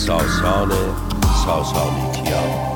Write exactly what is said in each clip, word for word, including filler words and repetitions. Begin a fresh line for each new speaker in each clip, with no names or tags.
ساسان ساسانیکیان.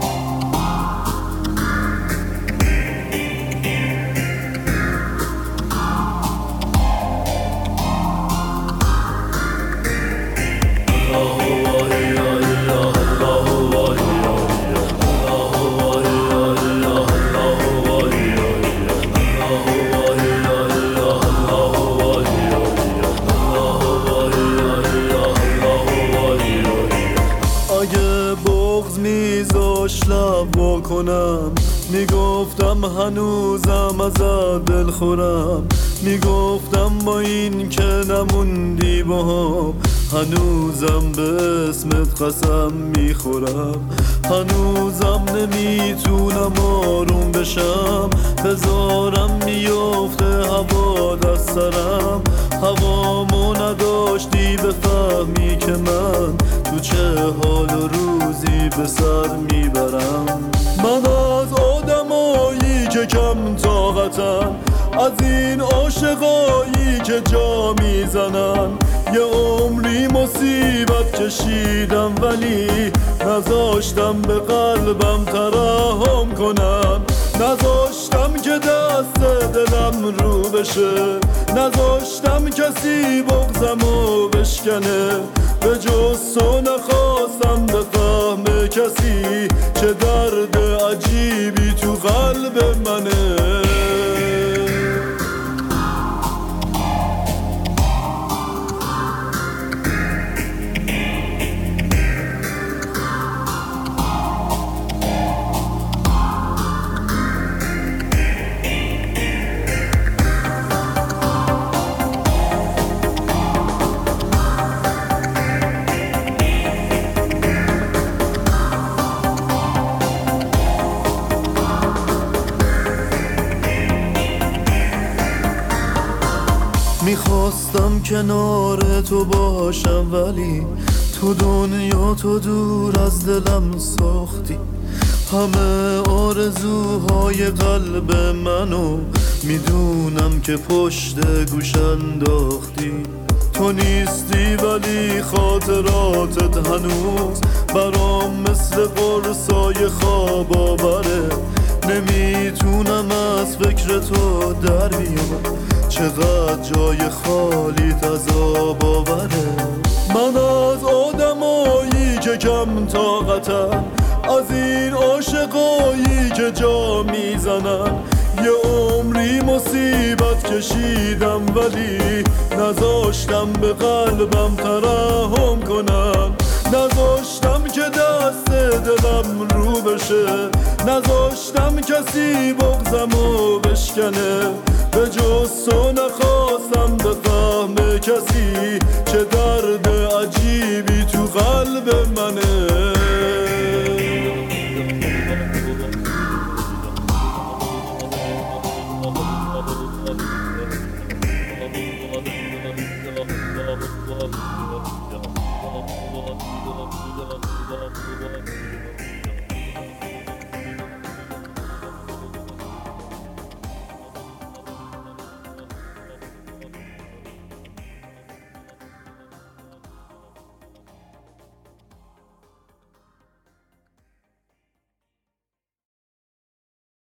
لب وا کنم میگفتم هنوزم ازت دل خورم، میگفتم با این که نموندی با هم هنوزم به اسمت قسم میخورم، هنوزم نمیتونم آروم بشم، بذارم میفته هوا دست سرم، هوامو نداشتی بفهمی که من تو چه حال و روزی به سر میبرم. من از آدمایی که کم طاقتن، از این عاشقایی که جا میزنن، یه عمری مصیبت کشیدم ولی نذاشتم به قلبم ترحم کنن، نذاشتم که دست دلم رو بشه، نذاشتم کسی بغضمو بشکنه، به جز تو نخواستم بفهمه کسی چه درد عجیبی تو قلب منه. میخواستم کنار تو باشم ولی تو دنیا تو دور از دلم ساختی، همه آرزوهای قلب منو میدونم که پشت گوش انداختی، تو نیستی ولی خاطراتت هنوز برام مثل قرصای خواب آوره، نمیتونم از فکر تو در بیام، چقدر جای خالی عذاب آوره. من از آدمایی که کم طاقتن، از این عاشقایی که جا میزنن، یه عمری مصیبت کشیدم ولی نذاشتم به قلبم ترحم کنن، نذاشتم که دست دلم رو بشه، نذاشتم کسی بغضمو بشکنه، به جز تو نخواستم بفهمه کسی